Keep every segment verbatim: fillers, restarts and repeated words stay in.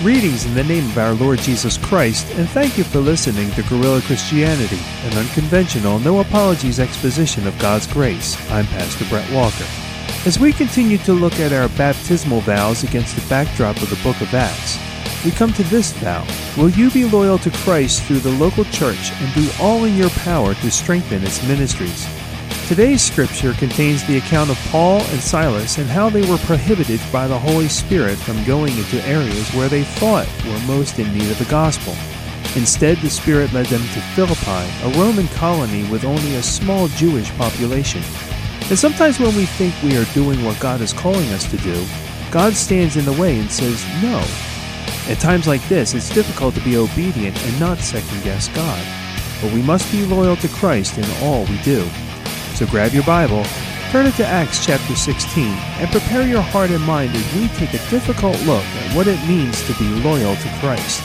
Greetings in the name of our Lord Jesus Christ, and thank you for listening to Guerrilla Christianity, an unconventional, no apologies exposition of God's grace. I'm Pastor Brett Walker. As we continue to look at our baptismal vows against the backdrop of the book of Acts, we come to this vow: will you be loyal to Christ through the local church and do all in your power to strengthen its ministries? Today's scripture contains the account of Paul and Silas and how they were prohibited by the Holy Spirit from going into areas where they thought were most in need of the gospel. Instead, the Spirit led them to Philippi, a Roman colony with only a small Jewish population. And sometimes when we think we are doing what God is calling us to do, God stands in the way and says no. At times like this, it's difficult to be obedient and not second-guess God. But we must be loyal to Christ in all we do. So grab your Bible, turn it to Acts chapter sixteen, and prepare your heart and mind as we take a difficult look at what it means to be loyal to Christ.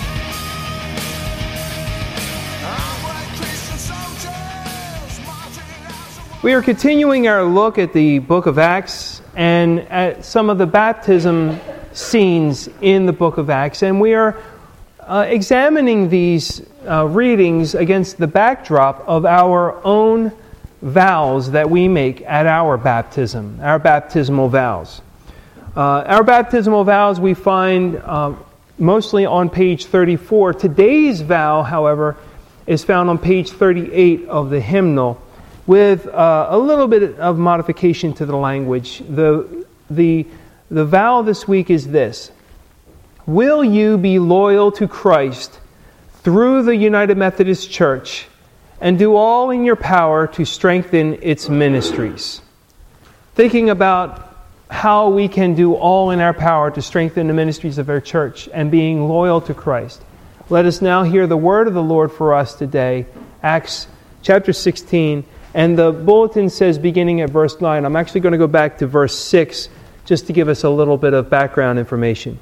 We are continuing our look at the book of Acts and at some of the baptism scenes in the book of Acts, and we are uh, examining these uh, readings against the backdrop of our own vows that we make at our baptism, our baptismal vows. Uh, our baptismal vows we find uh, mostly on page thirty-four. Today's vow, however, is found on page thirty-eight of the hymnal with uh, a little bit of modification to the language. The, the, the vow this week is this: will you be loyal to Christ through the United Methodist Church and do all in your power to strengthen its ministries? Thinking about how we can do all in our power to strengthen the ministries of our church and being loyal to Christ. Let us now hear the word of the Lord for us today, Acts chapter sixteen, and the bulletin says beginning at verse nine. I'm actually going to go back to verse six just to give us a little bit of background information.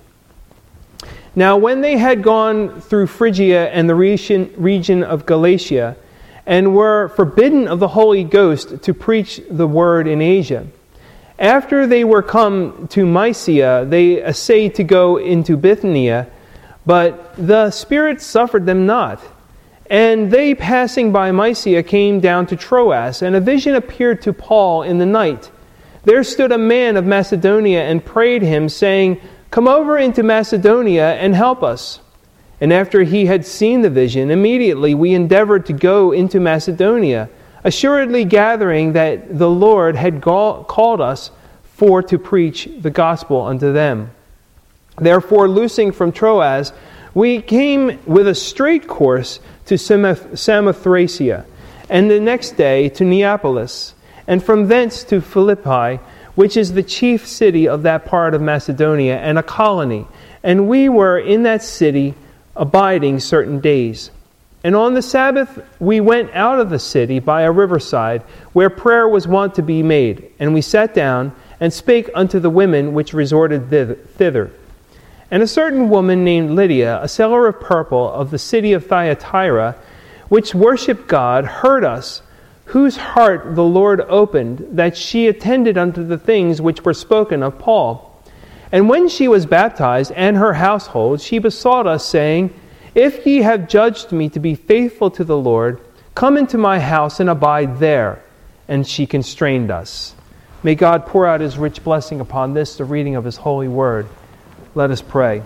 Now, when they had gone through Phrygia and the region, region of Galatia, and were forbidden of the Holy Ghost to preach the word in Asia, after they were come to Mysia, they essayed to go into Bithynia, but the Spirit suffered them not. And they, passing by Mysia, came down to Troas, and a vision appeared to Paul in the night. There stood a man of Macedonia and prayed him, saying, "Come over into Macedonia and help us." And after he had seen the vision, immediately we endeavored to go into Macedonia, assuredly gathering that the Lord had ga- called us for to preach the gospel unto them. Therefore, loosing from Troas, we came with a straight course to Samothracia, and the next day to Neapolis, and from thence to Philippi, which is the chief city of that part of Macedonia, and a colony. And we were in that city abiding certain days. And on the Sabbath we went out of the city by a riverside, where prayer was wont to be made. And we sat down, and spake unto the women which resorted thither. And a certain woman named Lydia, a seller of purple of the city of Thyatira, which worshipped God, heard us, whose heart the Lord opened, that she attended unto the things which were spoken of Paul. And when she was baptized, and her household, she besought us, saying, "If ye have judged me to be faithful to the Lord, come into my house and abide there." And she constrained us. May God pour out His rich blessing upon this, the reading of His holy word. Let us pray.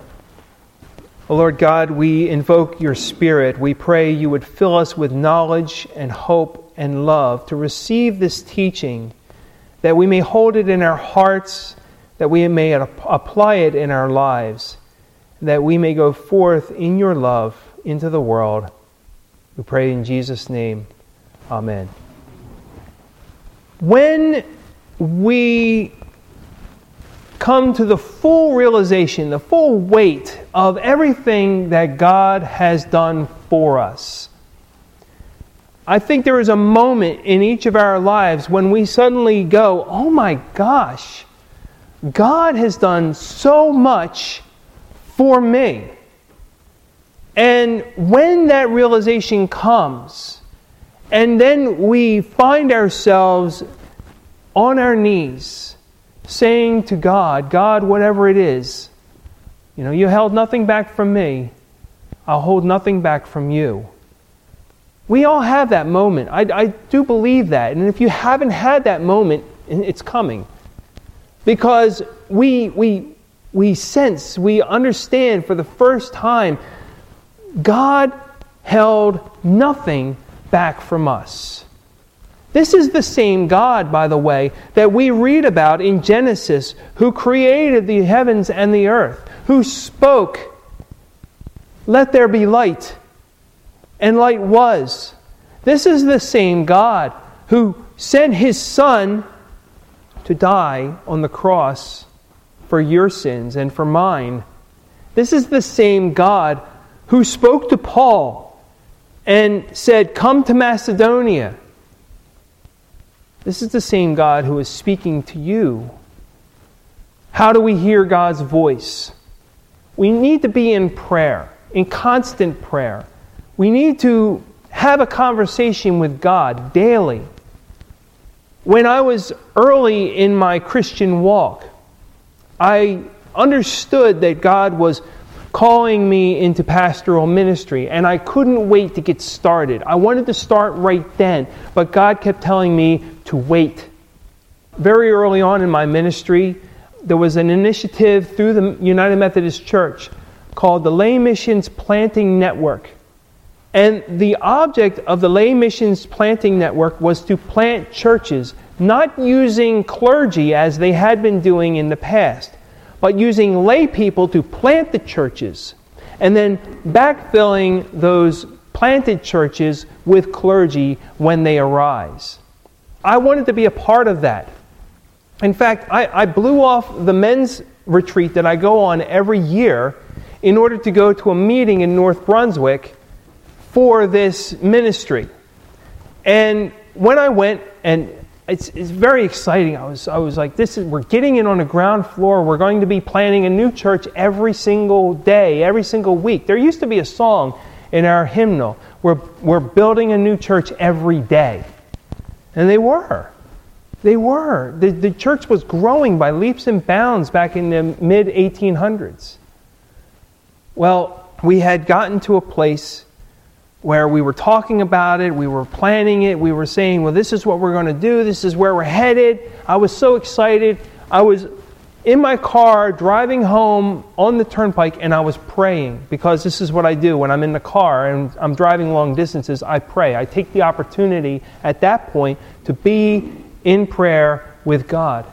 O Lord God, we invoke your Spirit. We pray you would fill us with knowledge and hope and love to receive this teaching, that we may hold it in our hearts, that we may apply it in our lives, that we may go forth in your love into the world. We pray in Jesus' name. Amen. When we come to the full realization, the full weight of everything that God has done for us, I think there is a moment in each of our lives when we suddenly go, "Oh my gosh, God has done so much for me." And when that realization comes, and then we find ourselves on our knees saying to God, "God, whatever it is, You know, you held nothing back from me. I'll hold nothing back from you. We all have that moment. I, I do believe that. And if you haven't had that moment, it's coming. Because we, we, we sense, we understand for the first time, God held nothing back from us. This is the same God, by the way, that we read about in Genesis, who created the heavens and the earth, who spoke, "Let there be light," and light was. This is the same God who sent His Son to die on the cross for your sins and for mine. This is the same God who spoke to Paul and said, "Come to Macedonia." This is the same God who is speaking to you. How do we hear God's voice? We need to be in prayer, in constant prayer. We need to have a conversation with God daily. When I was early in my Christian walk, I understood that God was calling me into pastoral ministry, and I couldn't wait to get started. I wanted to start right then, but God kept telling me to wait. Very early on in my ministry, there was an initiative through the United Methodist Church called the Lay Missions Planting Network. And the object of the Lay Missions Planting Network was to plant churches, not using clergy as they had been doing in the past, but using lay people to plant the churches, and then backfilling those planted churches with clergy when they arise. I wanted to be a part of that. In fact, I, I blew off the men's retreat that I go on every year in order to go to a meeting in North Brunswick for this ministry. And when I went, and it's, it's very exciting, I was I was like, this is we're getting in on the ground floor. We're going to be planting a new church every single day, every single week. There used to be a song in our hymnal, we're, we're building a new church every day. And they were. They were. The, the church was growing by leaps and bounds back in the mid eighteen hundreds. Well, we had gotten to a place where we were talking about it, we were planning it, we were saying, well, this is what we're going to do, this is where we're headed. I was so excited. I was in my car driving home on the turnpike, and I was praying, because this is what I do when I'm in the car and I'm driving long distances. I pray. I take the opportunity at that point to be in prayer with God.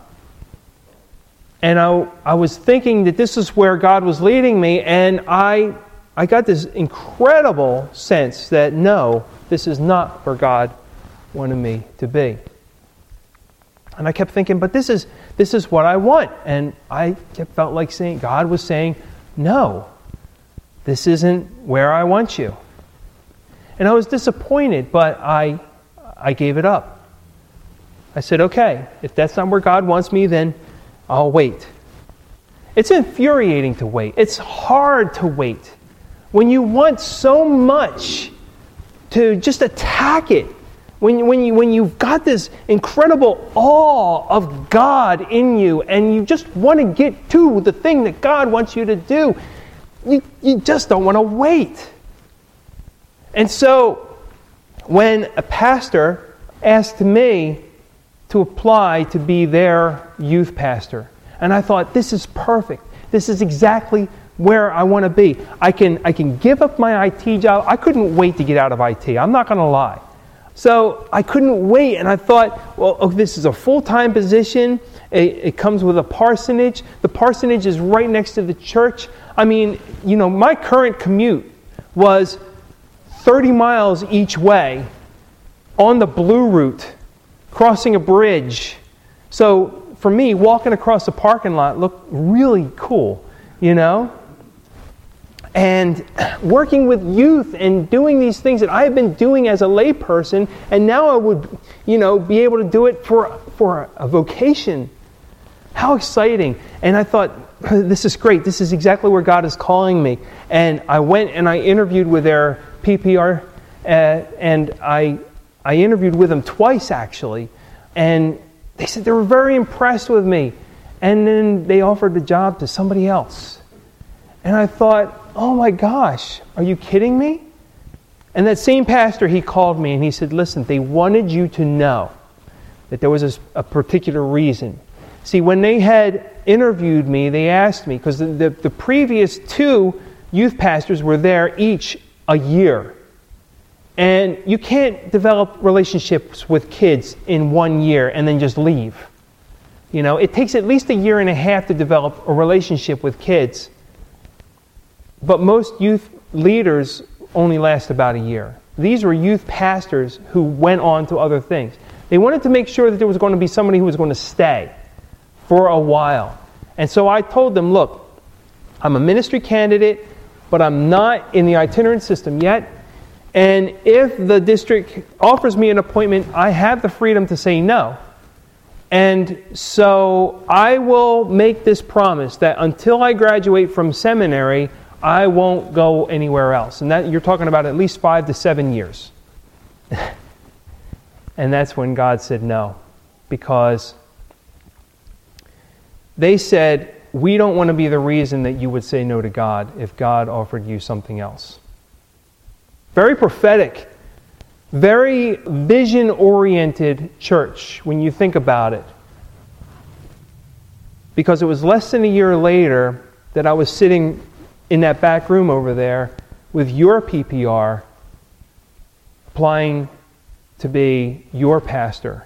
And I, I was thinking that this is where God was leading me, and I I got this incredible sense that no, this is not where God wanted me to be. And I kept thinking, but this is this is what I want. And I kept felt like saying, God was saying, no, this isn't where I want you. And I was disappointed, but I I gave it up. I said, okay, if that's not where God wants me, then I'll wait. It's infuriating to wait. It's hard to wait. When you want so much to just attack it, when, when, you, when you've got this incredible awe of God in you, and you just want to get to the thing that God wants you to do, you, you just don't want to wait. And so, when a pastor asked me to apply to be their youth pastor, and I thought, this is perfect. This is exactly where I want to be. I can I can give up my I T job. I couldn't wait to get out of I T. I'm not going to lie. So I couldn't wait, and I thought, well, oh, this is a full-time position. It, it comes with a parsonage. The parsonage is right next to the church. I mean, you know, my current commute was thirty miles each way on the Blue Route, crossing a bridge. So for me, walking across the parking lot looked really cool, you know? And working with youth and doing these things that I have been doing as a layperson, and now I would, you know, be able to do it for for a vocation. How exciting. And I thought, this is great. This is exactly where God is calling me. And I went and I interviewed with their P P R, uh, and I I interviewed with them twice, actually. And they said they were very impressed with me. And then they offered the job to somebody else. And I thought, oh my gosh, are you kidding me? And that same pastor, he called me and he said, listen, they wanted you to know that there was a, a particular reason. See, when they had interviewed me, they asked me, because the, the, the previous two youth pastors were there each a year. And you can't develop relationships with kids in one year and then just leave. You know, it takes at least a year and a half to develop a relationship with kids. But most youth leaders only last about a year. These were youth pastors who went on to other things. They wanted to make sure that there was going to be somebody who was going to stay for a while. And so I told them, look, I'm a ministry candidate, but I'm not in the itinerant system yet. And if the district offers me an appointment, I have the freedom to say no. And so I will make this promise that until I graduate from seminary, I won't go anywhere else. And that you're talking about at least five to seven years. And that's when God said no. Because they said, we don't want to be the reason that you would say no to God if God offered you something else. Very prophetic, very vision-oriented church when you think about it. Because it was less than a year later that I was sitting in that back room over there with your P P R applying to be your pastor.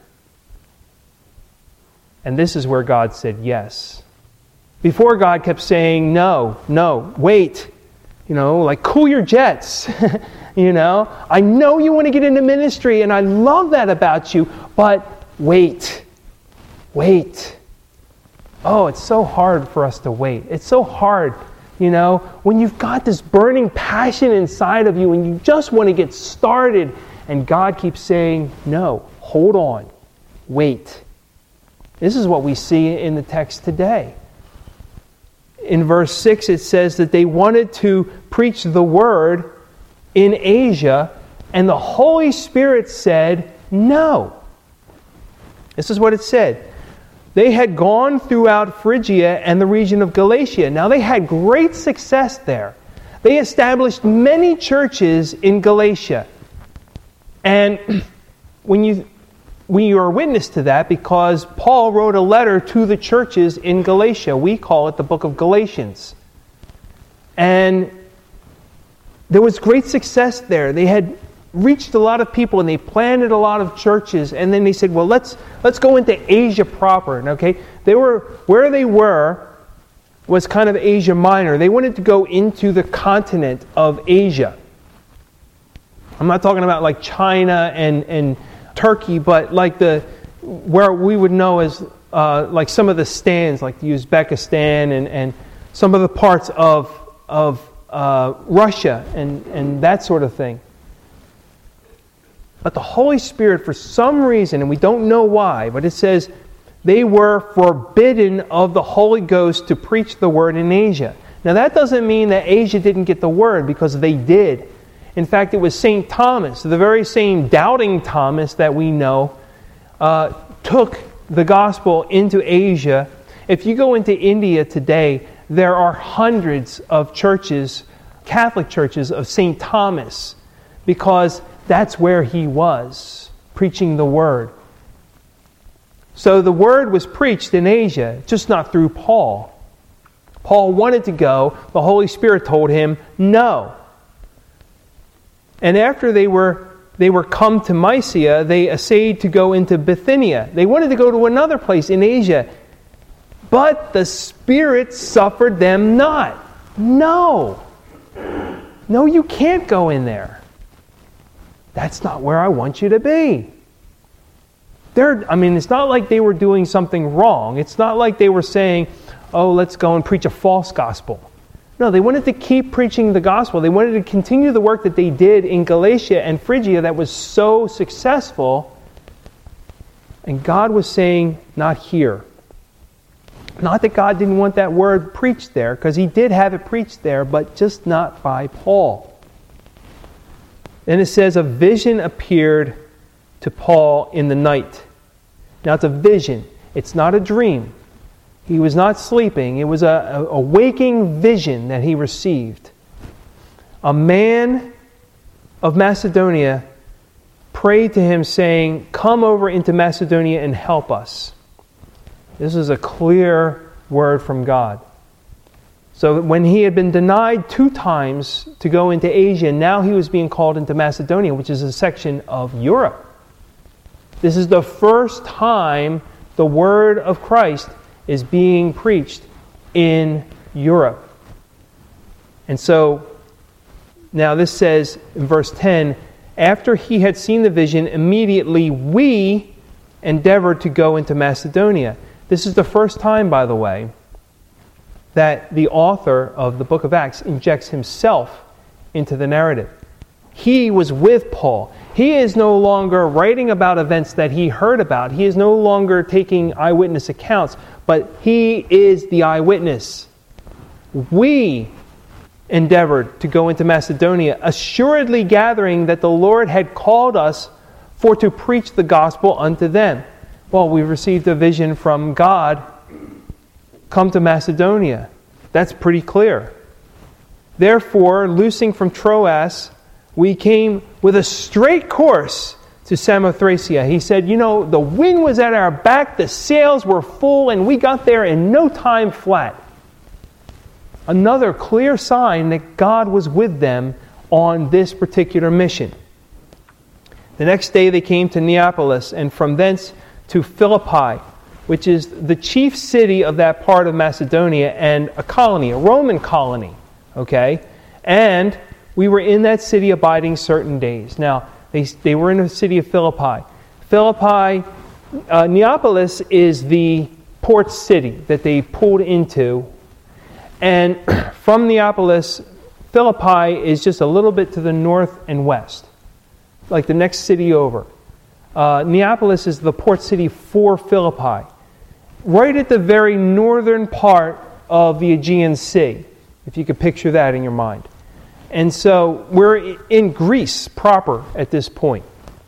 And this is where God said yes. Before, God kept saying no, no, wait. You know, like cool your jets. You know, I know you want to get into ministry and I love that about you, but wait, wait. Oh, it's so hard for us to wait. It's so hard, you know, when you've got this burning passion inside of you and you just want to get started and God keeps saying, no, hold on, wait. This is what we see in the text today. In verse six, it says that they wanted to preach the word in Asia, and the Holy Spirit said no. This is what it said. They had gone throughout Phrygia and the region of Galatia. Now they had great success there. They established many churches in Galatia. And when you we are witness to that because Paul wrote a letter to the churches in Galatia. We call it the book of Galatians. And there was great success there. They had reached a lot of people and they planted a lot of churches. And then they said, well, let's let's go into Asia proper. Okay, they were where they were was kind of Asia Minor. They wanted to go into the continent of Asia. I'm not talking about like China and and Turkey, but like the where we would know as uh, like some of the stands, like Uzbekistan and and some of the parts of of uh, Russia and and that sort of thing. But the Holy Spirit, for some reason, and we don't know why, but it says they were forbidden of the Holy Ghost to preach the word in Asia. Now that doesn't mean that Asia didn't get the word, because they did. In fact, it was Saint Thomas, the very same doubting Thomas that we know, uh, took the gospel into Asia. If you go into India today, there are hundreds of churches, Catholic churches of Saint Thomas, because that's where he was, preaching the word. So the word was preached in Asia, just not through Paul. Paul wanted to go. The Holy Spirit told him no. And after they were they were come to Mysia, they essayed to go into Bithynia. They wanted to go to another place in Asia. But the Spirit suffered them not. No. No, you can't go in there. That's not where I want you to be. They're, I mean, it's not like they were doing something wrong. It's not like they were saying, oh, let's go and preach a false gospel. No, they wanted to keep preaching the gospel. They wanted to continue the work that they did in Galatia and Phrygia that was so successful. And God was saying, not here. Not that God didn't want that word preached there, because He did have it preached there, but just not by Paul. And it says, a vision appeared to Paul in the night. Now it's a vision. It's not a dream. He was not sleeping. It was a, a waking vision that he received. A man of Macedonia prayed to him saying, "Come over into Macedonia and help us." This is a clear word from God. So when he had been denied two times to go into Asia, now he was being called into Macedonia, which is a section of Europe. This is the first time the word of Christ is being preached in Europe. And so, now this says in verse ten, after he had seen the vision, immediately we endeavored to go into Macedonia. This is the first time, by the way, that the author of the book of Acts injects himself into the narrative. He was with Paul. He is no longer writing about events that he heard about. He is no longer taking eyewitness accounts, but he is the eyewitness. We endeavored to go into Macedonia, assuredly gathering that the Lord had called us for to preach the gospel unto them. Well, we received a vision from God. Come to Macedonia. That's pretty clear. Therefore, loosing from Troas, we came with a straight course to Samothracia. He said, you know, the wind was at our back, the sails were full, and we got there in no time flat. Another clear sign that God was with them on this particular mission. The next day they came to Neapolis, and from thence to Philippi, which is the chief city of that part of Macedonia and a colony, a Roman colony. Okay? And we were in that city abiding certain days. Now, they, they were in the city of Philippi. Philippi, uh, Neapolis is the port city that they pulled into. And from Neapolis, Philippi is just a little bit to the north and west, like the next city over. Uh, Neapolis is the port city for Philippi, right at the very northern part of the Aegean Sea, if you could picture that in your mind. And so we're in Greece proper at this point.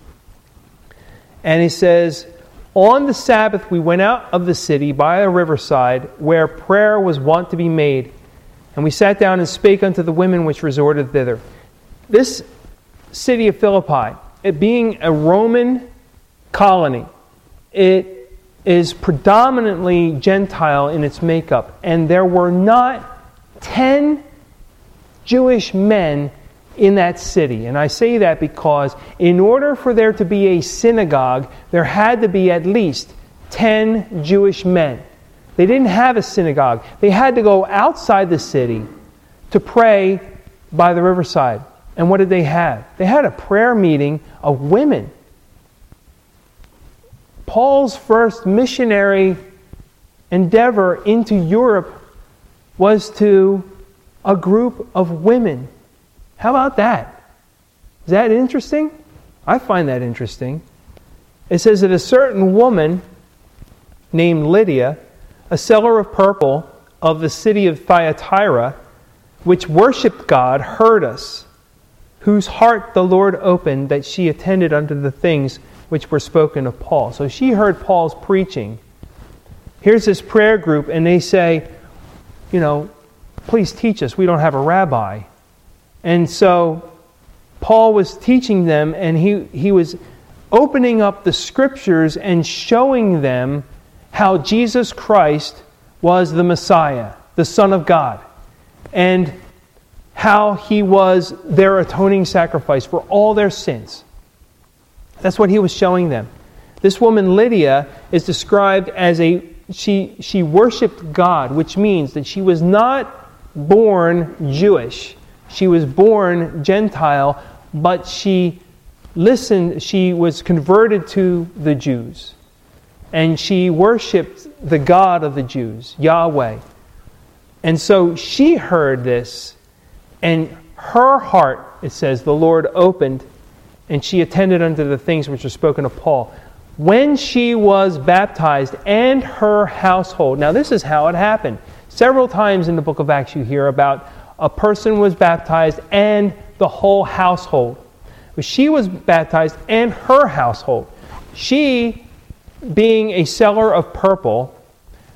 And he says, on the Sabbath we went out of the city by a riverside where prayer was wont to be made. And we sat down and spake unto the women which resorted thither. This city of Philippi, it being a Roman colony, it is predominantly Gentile in its makeup. And there were not ten Jewish men in that city. And I say that because in order for there to be a synagogue, there had to be at least ten Jewish men. They didn't have a synagogue. They had to go outside the city to pray by the riverside. And what did they have? They had a prayer meeting of women. Paul's first missionary endeavor into Europe was to a group of women. How about that? Is that interesting? I find that interesting. It says that a certain woman named Lydia, a seller of purple of the city of Thyatira, which worshipped God, heard us, whose heart the Lord opened, that she attended unto the things which were spoken of Paul. So she heard Paul's preaching. Here's this prayer group, and they say, you know, please teach us. We don't have a rabbi. And so Paul was teaching them, and he, he was opening up the scriptures and showing them how Jesus Christ was the Messiah, the Son of God, and how he was their atoning sacrifice for all their sins. That's what he was showing them. This woman Lydia is described as a, she, she worshipped God, which means that she was not born Jewish. She was born Gentile, but she listened, she was converted to the Jews. And she worshipped the God of the Jews, Yahweh. And so she heard this, and her heart, it says, the Lord opened, and she attended unto the things which are spoken of Paul. When she was baptized, and her household. Now this is how it happened. Several times in the book of Acts you hear about a person was baptized and the whole household. But she was baptized and her household. She, being a seller of purple,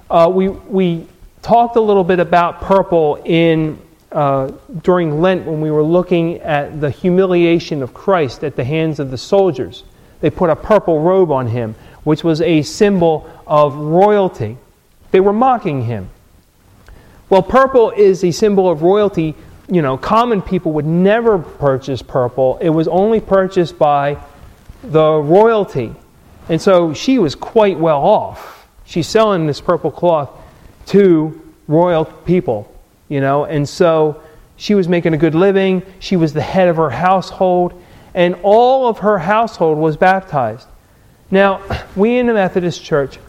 Uh, we we talked a little bit about purple in uh, during Lent when we were looking at the humiliation of Christ at the hands of the soldiers. They put a purple robe on him, which was a symbol of royalty. They were mocking him. Well, purple is a symbol of royalty. You know, common people would never purchase purple. It was only purchased by the royalty. And so she was quite well off. She's selling this purple cloth to royal people, you know, and so she was making a good living. She was the head of her household, and all of her household was baptized. Now, we in the Methodist Church,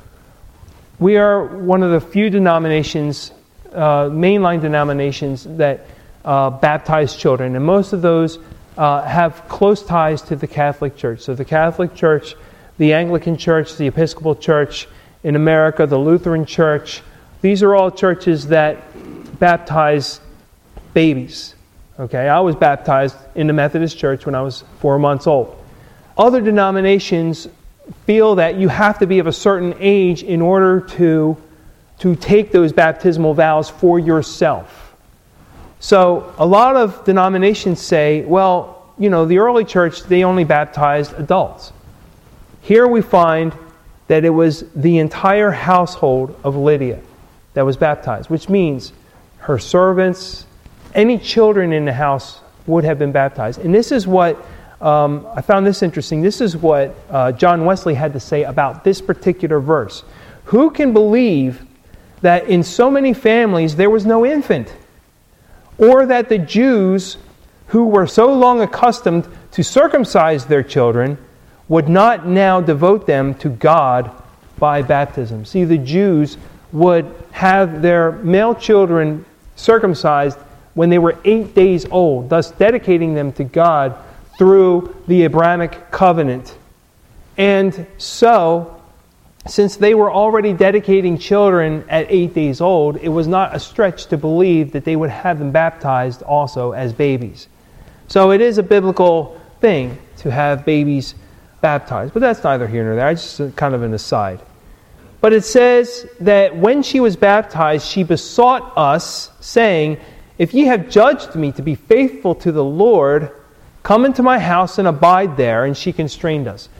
we are one of the few denominations, uh, mainline denominations, that uh, baptize children, and most of those uh, have close ties to the Catholic Church. So the Catholic Church, the Anglican Church, the Episcopal Church in America, the Lutheran Church, these are all churches that baptize babies. Okay, I was baptized in the Methodist Church when I was four months old. Other denominations feel that you have to be of a certain age in order to, to take those baptismal vows for yourself. So a lot of denominations say, well, you know, the early church, they only baptized adults. Here we find that it was the entire household of Lydia that was baptized, which means her servants, any children in the house would have been baptized. And this is what, um, I found this interesting, this is what uh, John Wesley had to say about this particular verse. Who can believe that in so many families there was no infant? Or that the Jews, who were so long accustomed to circumcise their children, would not now devote them to God by baptism. See, the Jews would have their male children circumcised when they were eight days old, thus dedicating them to God through the Abrahamic covenant. And so, since they were already dedicating children at eight days old, it was not a stretch to believe that they would have them baptized also as babies. So it is a biblical thing to have babies baptized, but that's neither here nor there. It's just kind of an aside. But it says that when she was baptized, she besought us, saying, "If ye have judged me to be faithful to the Lord, come into my house and abide there." And she constrained us.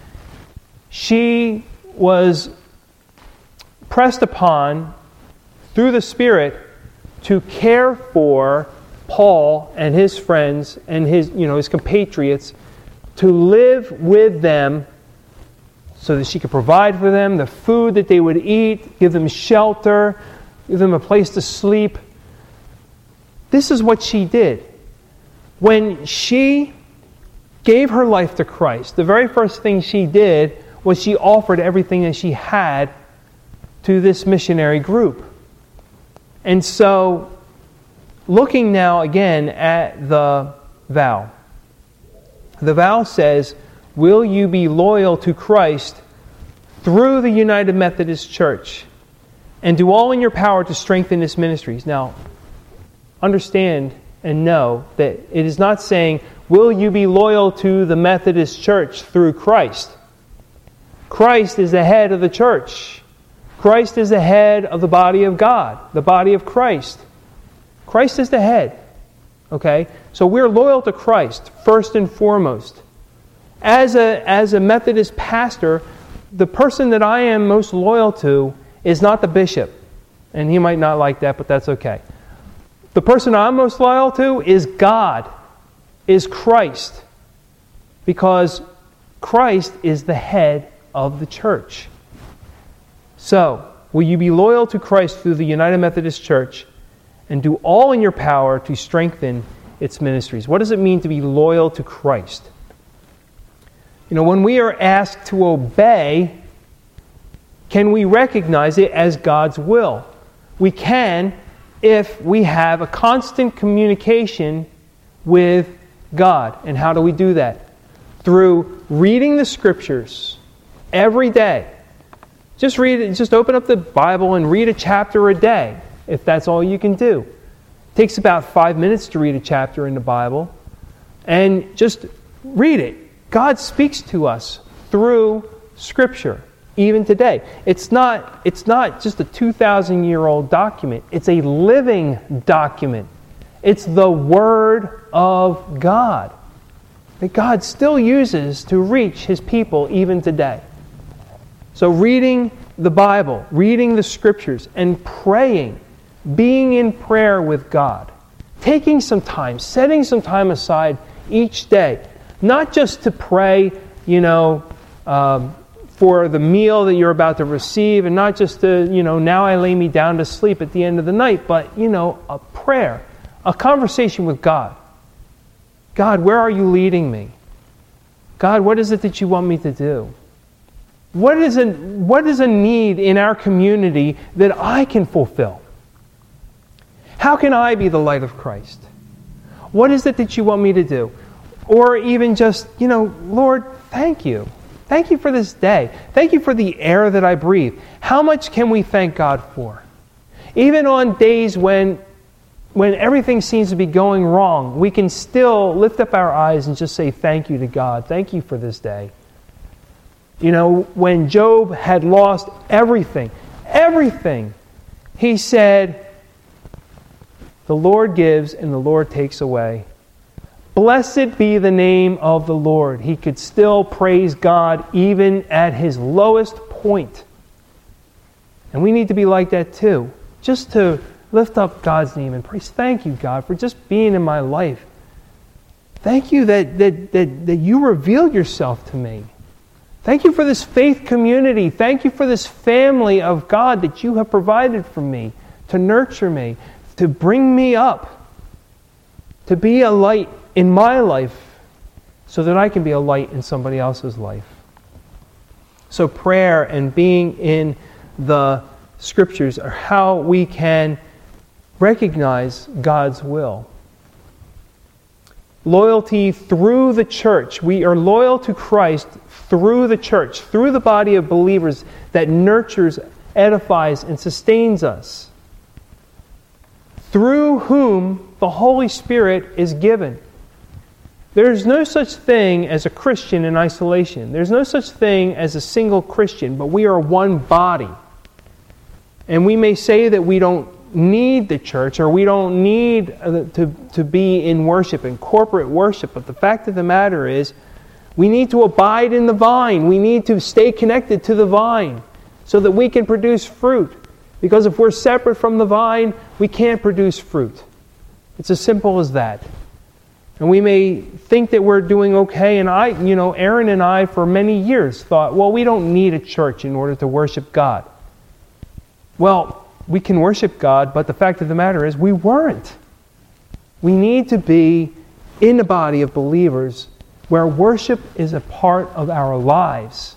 She was pressed upon through the Spirit to care for Paul and his friends and his, you know, his compatriots, to live with them so that she could provide for them the food that they would eat, give them shelter, give them a place to sleep. This is what she did. When she gave her life to Christ, the very first thing she did was she offered everything that she had to this missionary group. And so, looking now again at the vow. The vow says, will you be loyal to Christ through the United Methodist Church and do all in your power to strengthen its ministries? Now, understand and know that it is not saying, will you be loyal to the Methodist Church through Christ? Christ is the head of the church. Christ is the head of the body of God, the body of Christ. Christ is the head. Okay? So we're loyal to Christ, first and foremost. As a, as a Methodist pastor, the person that I am most loyal to is not the bishop. And he might not like that, but that's okay. The person I'm most loyal to is God, is Christ. Because Christ is the head of the church. So, will you be loyal to Christ through the United Methodist Church and do all in your power to strengthen its ministries? What does it mean to be loyal to Christ? You know, when we are asked to obey, can we recognize it as God's will? We can if we have a constant communication with God. And how do we do that? Through reading the Scriptures every day. Just read it, just open up the Bible and read a chapter a day, if that's all you can do. It takes about five minutes to read a chapter in the Bible. And just read it. God speaks to us through Scripture even today. It's not, it's not just a two thousand year old document. It's a living document. It's the Word of God that God still uses to reach His people even today. So reading the Bible, reading the Scriptures, and praying, being in prayer with God, taking some time, setting some time aside each day, not just to pray, you know, um, for the meal that you're about to receive, and not just to, you know, now I lay me down to sleep at the end of the night, but, you know, a prayer, a conversation with God. God, where are you leading me? God, what is it that you want me to do? What is a, what is a need in our community that I can fulfill? How can I be the light of Christ? What is it that you want me to do? Or even just, you know, Lord, thank you. Thank you for this day. Thank you for the air that I breathe. How much can we thank God for? Even on days when, when everything seems to be going wrong, we can still lift up our eyes and just say thank you to God. Thank you for this day. You know, when Job had lost everything, everything, he said, the Lord gives and the Lord takes away. Blessed be the name of the Lord. He could still praise God even at his lowest point. And we need to be like that too. Just to lift up God's name and praise. Thank you, God, for just being in my life. Thank you that, that, that, that you revealed yourself to me. Thank you for this faith community. Thank you for this family of God that you have provided for me, to nurture me, to bring me up, to be a light in my life so that I can be a light in somebody else's life. So prayer and being in the Scriptures are how we can recognize God's will. Loyalty through the church. We are loyal to Christ through the church, through the body of believers that nurtures, edifies, and sustains us, through whom the Holy Spirit is given. There's no such thing as a Christian in isolation. There's no such thing as a single Christian, but we are one body. And we may say that we don't need the church, or we don't need to, to be in worship, in corporate worship, but the fact of the matter is, we need to abide in the vine. We need to stay connected to the vine so that we can produce fruit. Because if we're separate from the vine, we can't produce fruit. It's as simple as that. And we may think that we're doing okay, and I, you know, Aaron and I for many years thought, well, we don't need a church in order to worship God. Well, we can worship God, but the fact of the matter is we weren't. We need to be in the body of believers where worship is a part of our lives.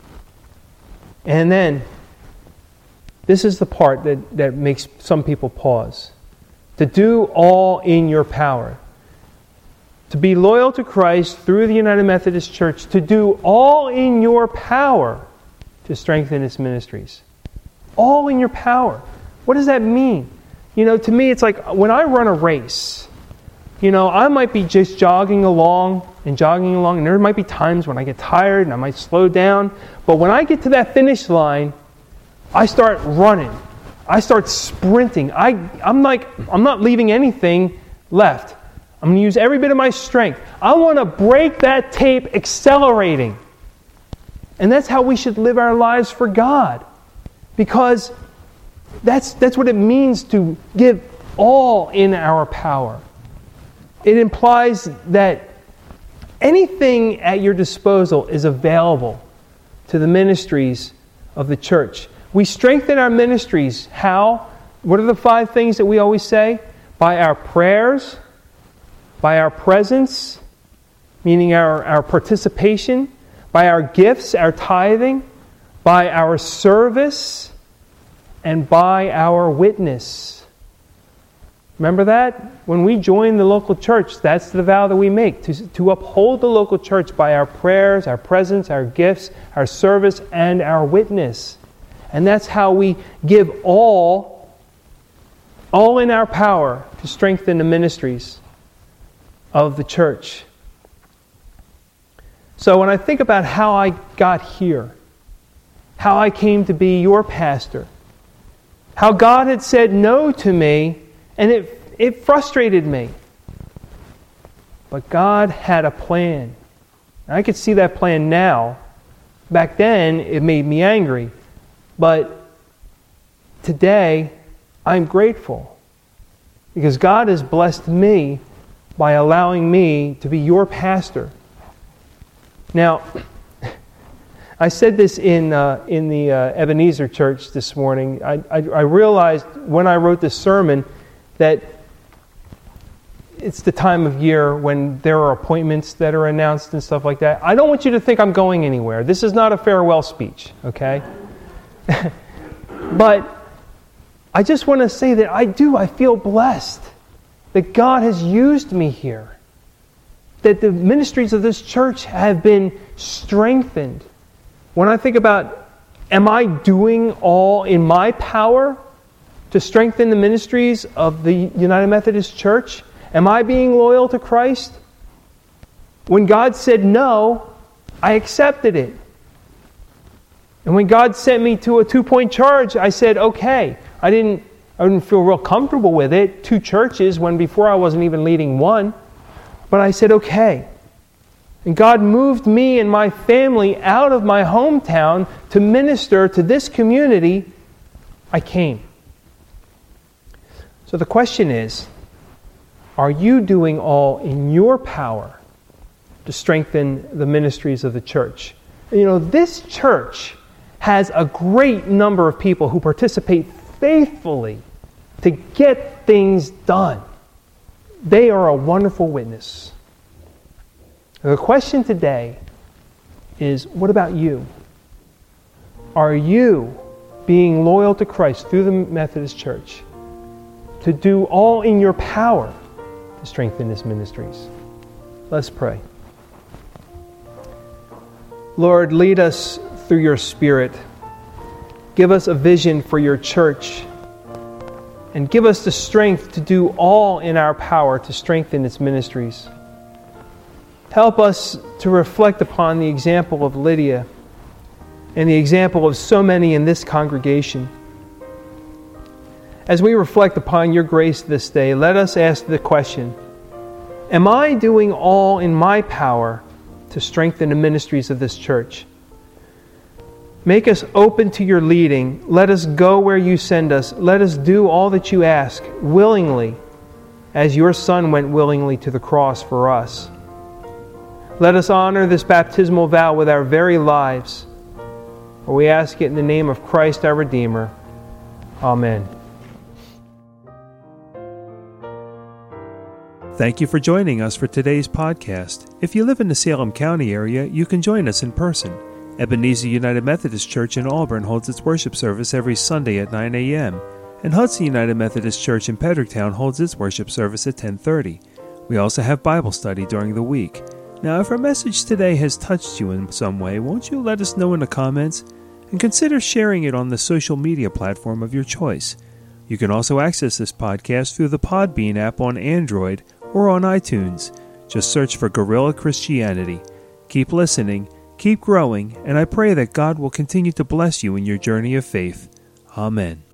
And then, this is the part that, that makes some people pause. To do all in your power. To be loyal to Christ through the United Methodist Church. To do all in your power to strengthen its ministries. All in your power. What does that mean? You know, to me it's like when I run a race, you know, I might be just jogging along and jogging along, and there might be times when I get tired and I might slow down. But when I get to that finish line, I start running. I start sprinting. I, I'm like, I'm not leaving anything left. I'm going to use every bit of my strength. I want to break that tape accelerating. And that's how we should live our lives for God. Because that's, that's what it means to give all in our power. It implies that anything at your disposal is available to the ministries of the church. We strengthen our ministries. How? What are the five things that we always say? By our prayers, by our presence, meaning our, our participation, by our gifts, our tithing, by our service, and by our witness. Remember that? When we join the local church, that's the vow that we make, to, to uphold the local church by our prayers, our presence, our gifts, our service, and our witness. And that's how we give all, all in our power to strengthen the ministries of the church. So when I think about how I got here, how I came to be your pastor. How God had said no to me, and it, it frustrated me. But God had a plan. I could see that plan now. Back then, it made me angry. But today, I'm grateful. Because God has blessed me by allowing me to be your pastor. Now, I said this in uh, in the uh, Ebenezer Church this morning. I, I, I realized when I wrote this sermon that it's the time of year when there are appointments that are announced and stuff like that. I don't want you to think I'm going anywhere. This is not a farewell speech, okay? But I just want to say that I do, I feel blessed that God has used me here. That the ministries of this church have been strengthened. When I think about, am I doing all in my power to strengthen the ministries of the United Methodist Church? Am I being loyal to Christ? When God said no, I accepted it. And when God sent me to a two-point charge, I said, okay. I didn't, I didn't feel real comfortable with it. Two churches, when before I wasn't even leading one. But I said, okay. And God moved me and my family out of my hometown to minister to this community. I came. So the question is, are you doing all in your power to strengthen the ministries of the church? You know, this church has a great number of people who participate faithfully to get things done. They are a wonderful witness. The question today is, what about you? Are you being loyal to Christ through the Methodist Church to do all in your power to strengthen His ministries? Let's pray. Lord, lead us through your Spirit. Give us a vision for your church. And give us the strength to do all in our power to strengthen its ministries. Help us to reflect upon the example of Lydia and the example of so many in this congregation. As we reflect upon your grace this day, let us ask the question, am I doing all in my power to strengthen the ministries of this church? Make us open to your leading. Let us go where you send us. Let us do all that you ask willingly, as your Son went willingly to the cross for us. Let us honor this baptismal vow with our very lives. For we ask it in the name of Christ our Redeemer. Amen. Thank you for joining us for today's podcast. If you live in the Salem County area, you can join us in person. Ebenezer United Methodist Church in Auburn holds its worship service every Sunday at nine a.m., and Hudson United Methodist Church in Pedricktown holds its worship service at ten thirty. We also have Bible study during the week. Now, if our message today has touched you in some way, won't you let us know in the comments? And consider sharing it on the social media platform of your choice. You can also access this podcast through the Podbean app on Android or on iTunes. Just search for Guerrilla Christianity. Keep listening, keep growing, and I pray that God will continue to bless you in your journey of faith. Amen.